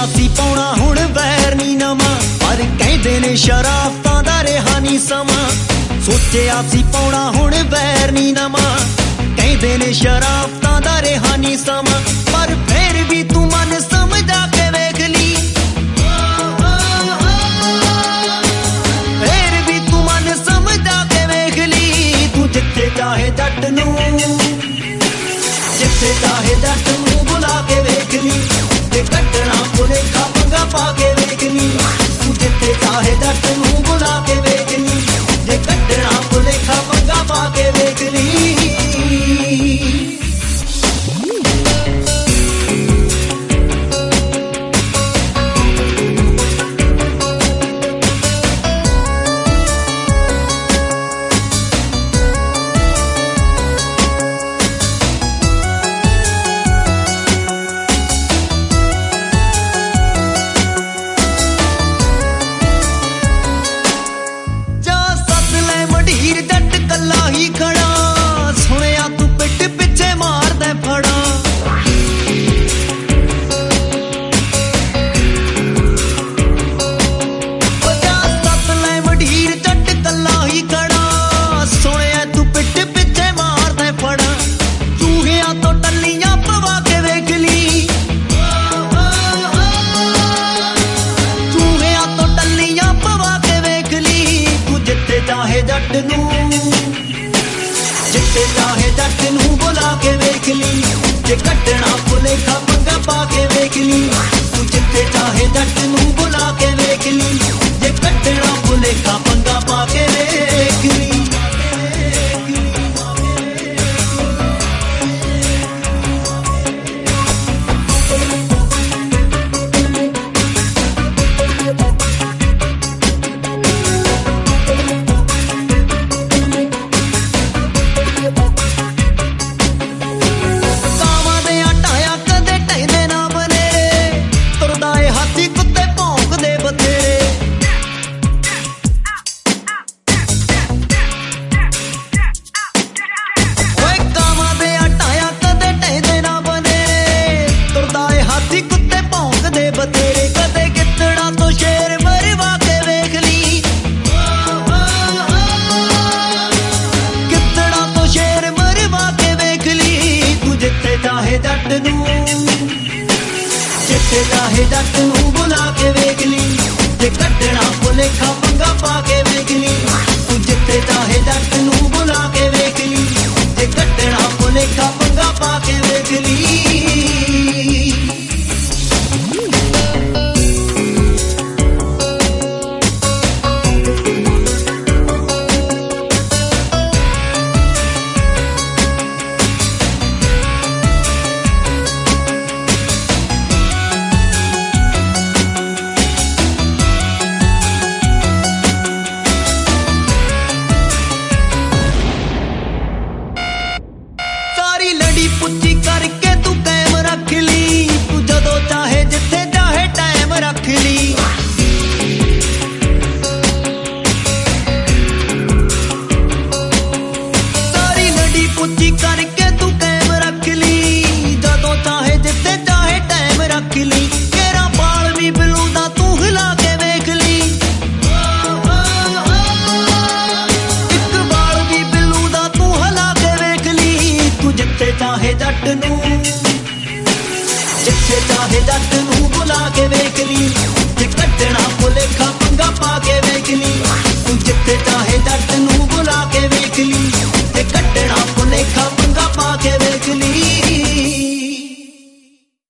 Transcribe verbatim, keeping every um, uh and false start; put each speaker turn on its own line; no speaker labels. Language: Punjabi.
ਸੋਚਿਆ ਸੀ ਪਾਉਣਾ ਹੁਣ ਵੈਰ ਨੀ ਨਵਾਂ, ਪਰ ਕਹਿੰਦੇ ਨੇ ਸ਼ਰਾਫਤਾਂ ਦਾ ਰਿਹਾ ਨੀ ਸਮਾਂ। ਸੋਚਿਆ ਸੀ ਪਾਉਣਾ ਹੁਣ ਵੈਰ ਨੀ ਨਵਾਂ, ਕਹਿੰਦੇ ਨੇ ਸ਼ਰਾਫਤਾਂ ਦਾ ਰਿਹਾ ਨੀ ਸਮਾਂ। ਪਰ ਫੇਰ ਵੀ ਤੂੰ ਮਨ ਸਮਝਾ ਕੇ ਵੇਖ ਲਈ, ਫੇਰ ਵੀ ਤੂੰ ਮਨ ਸਮਝਾ ਕੇ ਵੇਖ ਲਈ। ਤੂੰ ਜਿੱਥੇ ਚਾਹੇ ਜੱਟ ਨੂੰ, ਜਿੱਥੇ ਚਾਹੇ ਜੱਟ ਨੂੰ ਬੁਲਾ ਕੇ ਵੇਖ ਲਈ, ਤੇ ਕੱਢਣਾ ਭੁਲੇਖਾ ਪੰਗਾ ਪਾ ਕੇ ਵੇਖ ਲਈ। ਤੂੰ ਜਿੱਥੇ ਚਾਹੇ ਜੱਟ ਨੂੰ ਬੁਲਾ ਕੇ ਵੇਖ ਲਈ, ਤੇ ਕੱਢਣਾ ਭੁਲੇਖਾ ਪੰਗਾ ਪਾ ਕੇ ਵੇਖ ਲਈ। ਜੱਟ ਕੱਲਾ ਹੀ ਖੜਾ, ਸੁਣਿਆ ਤੂੰ ਪਿੱਠ ਪਿੱਛੇ ਮਾਰਦਾ ਫੜਾ। ਪੰਜਾਹ ਸੱਤ ਲੈ ਮਢੀਰ ਜੱਟ ਕੱਲਾ ਹੀ ਖੜਾ, ਸੁਣਿਆ ਤੂੰ ਪਿੱਠ ਪਿੱਛੇ ਮਾਰਦਾ ਫੜਾ। ਚੂਹਿਆਂ ਤੋਂ ਟੱਲੀਆਂ ਪਵਾ ਕੇ ਵੇਖ ਲਈ, ਚੂਹਿਆਂ ਤੋਂ ਟੱਲੀਆਂ ਪਵਾ ਕੇ ਵੇਖ ਲਈ। ਤੂੰ ਜਿੱਥੇ ਚਾਹੇ ਜੱਟ ਨੂੰ, ਜਿੱਥੇ ਚਾਹੇ ਜੱਟ ਨੂੰ ਬੁਲਾ ਕੇ ਵੇਖ ਲਈ, ਜੇ ਕੱਢਣਾ ਭੁਲੇਖਾ ਪੰਗਾ ਪਾ ਕੇ ਵੇਖ ਲਈ। ਤੂੰ ਜਿੱਥੇ ਚਾਹੇ ਜੱਟ ਨੂੰ ਬੁਲਾ ਕੇ ਵੇਖ ਲਈ, ਜੇ ਕੱਢਣਾ ਭੁਲੇਖਾ ਪੰਗਾ ਪਾ ਕੇ ਵੇਖ ਲਈ। ਜਿੱਥੇ ਚਾਹੇ ਜੱਟ ਨੂੰ ਬੁਲਾ ਕੇ ਵੇਖ ਲਈ, ਤੇ ਕੱਢਣਾ ਭੁਲੇਖਾ ਪੰਗਾ ਪਾ ਕੇ ਵੇਖ ਲਈ। ਤੂੰ ਜਿੱਥੇ ਚਾਹੇ ਜੱਟ ਨੂੰ ਬੁਲਾ ਕੇ ਵੇਖ ਲਈ, ਤੇ ਕੱਢਣਾ ਭੁਲੇਖਾ ਪੰਗਾ ਪਾ ਕੇ ਵੇਖ ਲਈ। ਪੁੱਛੀ ਕਰਕੇ ਤੂੰ ਕਾਇਮ ਰੱਖ ਲਈ, ਤੂੰ ਜਦੋਂ ਚਾਹੇ ਜਿੱਥੇ ਚਾਹੇ ਟਾਈਮ ਰੱਖ ਲਈ। ਸਾਰੀ ਲੜੀ ਪੁੱਛੀ ਕਰਕੇ ਤੂੰ ਕਾਇਮ ਰੱਖ ਲਈ, ਜਦੋਂ ਚਾਹੇ ਜਿੱਥੇ ਚਾਹੇ ਟਾਈਮ ਰੱਖ ਲਈ। ਤੇਰਾ ਬਾਲ ਵੀ ਬਲੂ ਦਾ ਤੂੰ ਹਿਲਾ ਕੇ ਵੇਖ ਲਈ, ਇੱਕ ਬਾਲ ਵੀ ਬਲੂ ਦਾ ਤੂੰ ਹਿਲਾ ਕੇ ਵੇਖ ਲਈ। ਤੂੰ ਜਿੱਥੇ ਚਾਹੇ ਜੱਟ ਨੂੰ, ਜਿੱਥੇ ਚਾਹੇ ਜੱਟ ਨੂੰ ਬੁਲਾ ਕੇ ਵੇਖ ਲਈ, ਜੇ ਕੱਢਣਾ ਭੁਲੇਖਾ ਪੰਗਾ ਪਾ ਕੇ ਵੇਖ ਲਈ। ਤੂੰ ਜਿੱਥੇ ਚਾਹੇ